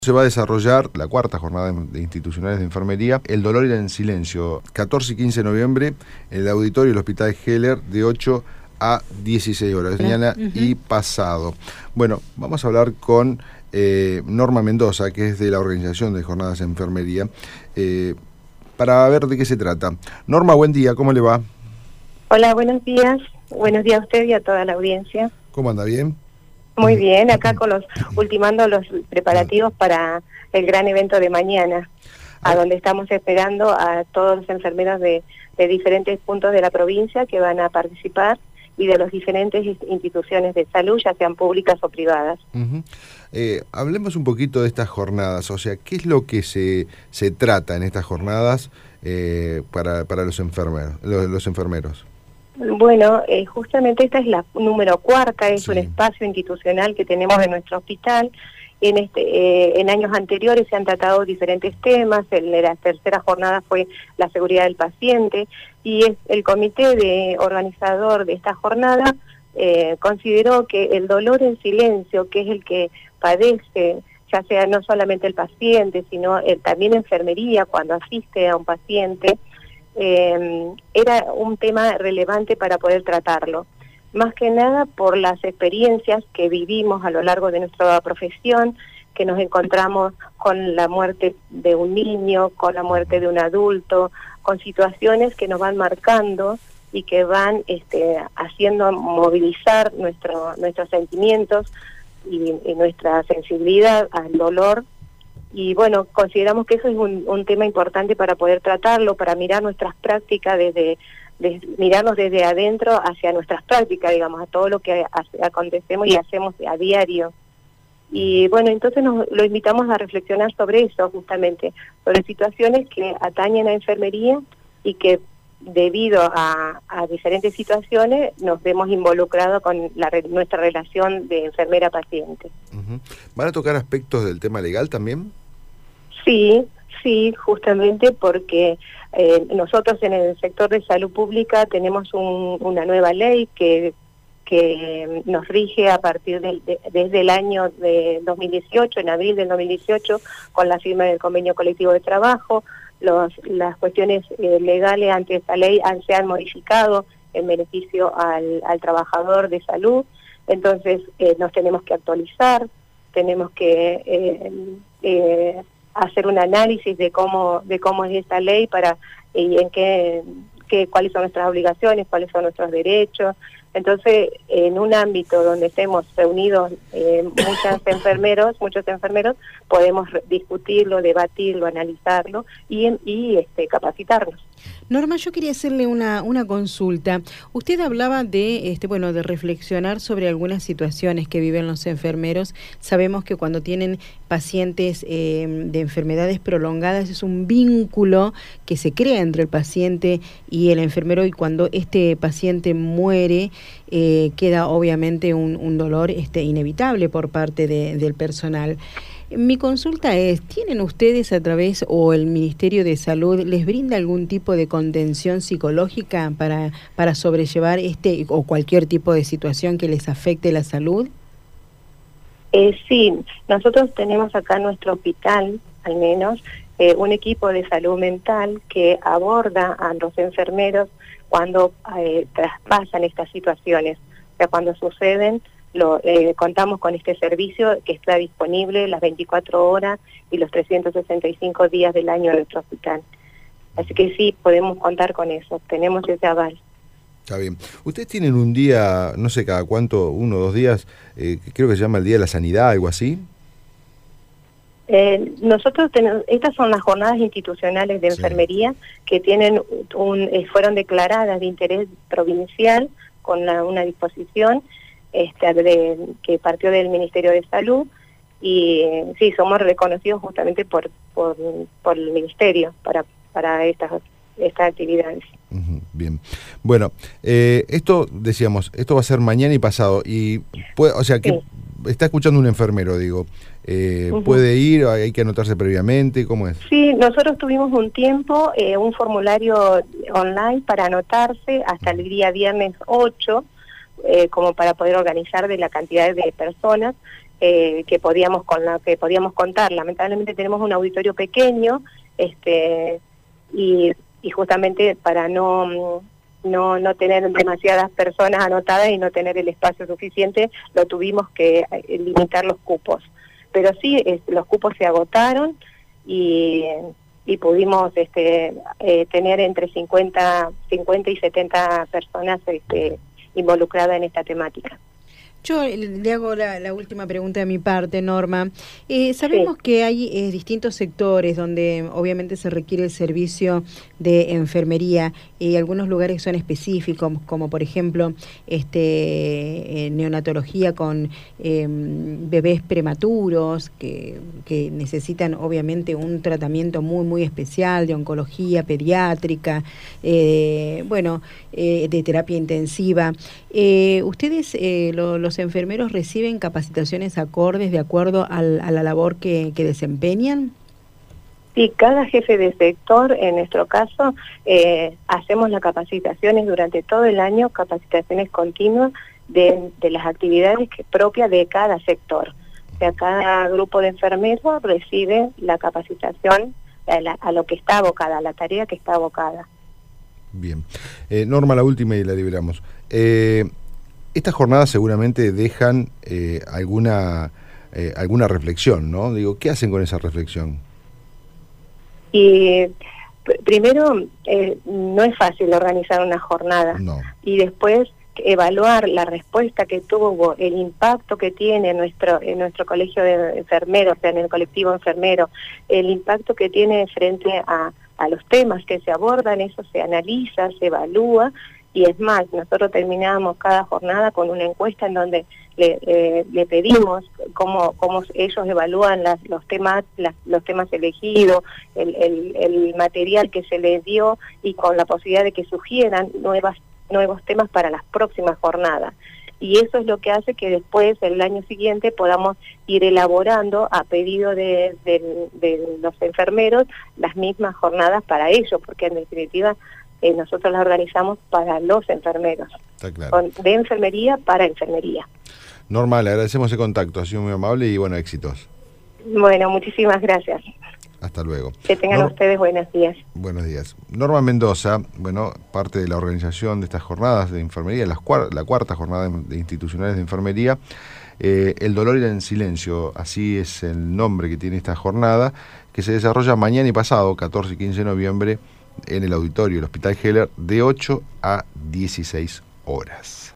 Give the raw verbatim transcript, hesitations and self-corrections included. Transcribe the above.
Se va a desarrollar la cuarta jornada de institucionales de enfermería, El dolor y el silencio, catorce y quince de noviembre, en el auditorio del Hospital Heller, de ocho a dieciséis horas, mañana uh-huh. y pasado. Bueno, vamos a hablar con eh, Norma Mendoza, que es de la Organización de Jornadas de Enfermería, eh, para ver de qué se trata. Norma, buen día, ¿cómo le va? Hola, buenos días. Buenos días a usted y a toda la audiencia. ¿Cómo anda? ¿Bien? Muy bien, acá con los ultimando los preparativos para el gran evento de mañana, a donde estamos esperando a todos los enfermeros de, de diferentes puntos de la provincia que van a participar y de las diferentes instituciones de salud, ya sean públicas o privadas. Uh-huh. eh, hablemos un poquito de estas jornadas, o sea, ¿qué es lo que se, se trata en estas jornadas eh, para, para los enfermeros, los, los enfermeros? Bueno, eh, justamente esta es la número cuarta, es Sí. un espacio institucional que tenemos en nuestro hospital. En este, eh, en años anteriores se han tratado diferentes temas. En la tercera jornada fue la seguridad del paciente, y es el comité de organizador de esta jornada eh, consideró que el dolor en silencio, que es el que padece, ya sea no solamente el paciente, sino el, también enfermería cuando asiste a un paciente, Eh, era un tema relevante para poder tratarlo, más que nada por las experiencias que vivimos a lo largo de nuestra profesión, que nos encontramos con la muerte de un niño, con la muerte de un adulto, con situaciones que nos van marcando y que van este, haciendo movilizar nuestro, nuestros sentimientos y, y nuestra sensibilidad al dolor. Y bueno, consideramos que eso es un, un tema importante para poder tratarlo, para mirar nuestras prácticas, desde, desde mirarnos desde adentro hacia nuestras prácticas, digamos, a todo lo que hace, acontecemos y hacemos a diario. Y bueno, entonces nos lo invitamos a reflexionar sobre eso, justamente, sobre situaciones que atañen a enfermería y que debido a, a diferentes situaciones nos vemos involucrados con la, nuestra relación de enfermera-paciente. Uh-huh. ¿Van a tocar aspectos del tema legal también? Sí, sí, justamente porque eh, nosotros en el sector de salud pública tenemos un, una nueva ley que, que nos rige a partir de, de, desde el año de dos mil dieciocho, en abril del dos mil dieciocho, con la firma del convenio colectivo de trabajo. Los, las cuestiones eh, legales ante esta ley han, se han modificado en beneficio al, al trabajador de salud, entonces eh, nos tenemos que actualizar, tenemos que eh, eh, hacer un análisis de cómo de cómo es esta ley para y en qué, qué cuáles son nuestras obligaciones, cuáles son nuestros derechos. Entonces, en un ámbito donde estemos reunidos eh, muchos enfermeros, muchos enfermeros, podemos discutirlo, debatirlo, analizarlo y, y este, capacitarnos. Norma, yo quería hacerle una, una consulta. Usted hablaba de, este, bueno, de reflexionar sobre algunas situaciones que viven los enfermeros. Sabemos que cuando tienen pacientes eh, de enfermedades prolongadas es un vínculo que se crea entre el paciente y el enfermero, y cuando este paciente muere eh, queda obviamente un, un dolor este, inevitable por parte de, del personal. Mi consulta es, ¿tienen ustedes a través o el Ministerio de Salud les brinda algún tipo de contención psicológica para, para sobrellevar este o cualquier tipo de situación que les afecte la salud? Eh, sí, nosotros tenemos acá en nuestro hospital, al menos, eh, un equipo de salud mental que aborda a los enfermeros cuando eh, traspasan estas situaciones, o sea, cuando suceden. Lo, eh, contamos con este servicio que está disponible las veinticuatro horas y los trescientos sesenta y cinco días del año en nuestro hospital. Así que sí, podemos contar con eso, tenemos ese aval. Está bien. Ustedes tienen un día, no sé cada cuánto, uno o dos días, eh, creo que se llama el Día de la Sanidad, algo así. Eh, nosotros tenemos, estas son las jornadas institucionales de Sí. enfermería que tienen un, eh, fueron declaradas de interés provincial con la, una disposición Este, de, que partió del Ministerio de Salud, y sí, somos reconocidos justamente por por, por el Ministerio para para estas estas actividades. Uh-huh, bien. Bueno, eh, esto, decíamos, esto va a ser mañana y pasado, y puede, o sea, que sí. Está escuchando un enfermero, digo, eh, uh-huh. ¿puede ir? ¿Hay que anotarse previamente? ¿Cómo es? Sí, nosotros tuvimos un tiempo, eh, un formulario online para anotarse hasta el día viernes ocho, Eh, como para poder organizar de la cantidad de personas, eh, que podíamos con la que podíamos contar. Lamentablemente tenemos un auditorio pequeño, este y, y justamente para no no no tener demasiadas personas anotadas y no tener el espacio suficiente, lo tuvimos que eh, limitar los cupos. Pero sí, es, los cupos se agotaron y, y pudimos este, eh, tener entre cincuenta y setenta personas este, involucradas en esta temática. Yo le hago la, la última pregunta de mi parte, Norma. Eh, sabemos sí. que hay eh, distintos sectores donde obviamente se requiere el servicio de enfermería y algunos lugares son específicos, como por ejemplo este eh, neonatología con eh, bebés prematuros que, que necesitan obviamente un tratamiento muy muy especial de oncología pediátrica, eh, bueno, eh, de terapia intensiva. Eh, ¿Ustedes eh, lo, los enfermeros reciben capacitaciones acordes de acuerdo al, a la labor que, que desempeñan? Sí, cada jefe de sector, en nuestro caso, eh, hacemos las capacitaciones durante todo el año, capacitaciones continuas de, de las actividades que, propias de cada sector. O sea, cada grupo de enfermeros recibe la capacitación a, la, a lo que está abocada, a la tarea que está abocada. Bien. Eh, Norma, la última y la liberamos. Eh, estas jornadas seguramente dejan eh, alguna, eh, alguna reflexión, ¿no? Digo, ¿qué hacen con esa reflexión? Y primero, eh, no es fácil organizar una jornada. No. Y después evaluar la respuesta que tuvo, el impacto que tiene en nuestro, en nuestro colegio de enfermeros, o sea, en el colectivo enfermero, el impacto que tiene frente a, a los temas que se abordan, eso se analiza, se evalúa, y es más, nosotros terminamos cada jornada con una encuesta en donde le, eh, le pedimos cómo, cómo ellos evalúan las, los temas las, los temas elegidos, el, el, el material que se les dio, y con la posibilidad de que sugieran nuevas nuevos temas para las próximas jornadas. Y eso es lo que hace que después, el año siguiente, podamos ir elaborando a pedido de, de, de los enfermeros las mismas jornadas para ellos, porque en definitiva eh, nosotros las organizamos para los enfermeros. Está claro. Con, de enfermería para enfermería. Norma, le agradecemos el contacto, ha sido muy amable y bueno, éxitos. Bueno, muchísimas gracias. Hasta luego. Que tengan Nor ustedes buenos días. Buenos días. Norma Mendoza, bueno, parte de la organización de estas jornadas de enfermería, las cuar la cuarta jornada de institucionales de enfermería. Eh, el dolor y el silencio, así es el nombre que tiene esta jornada, que se desarrolla mañana y pasado, catorce y quince de noviembre, en el auditorio del Hospital Heller, de ocho a dieciséis horas.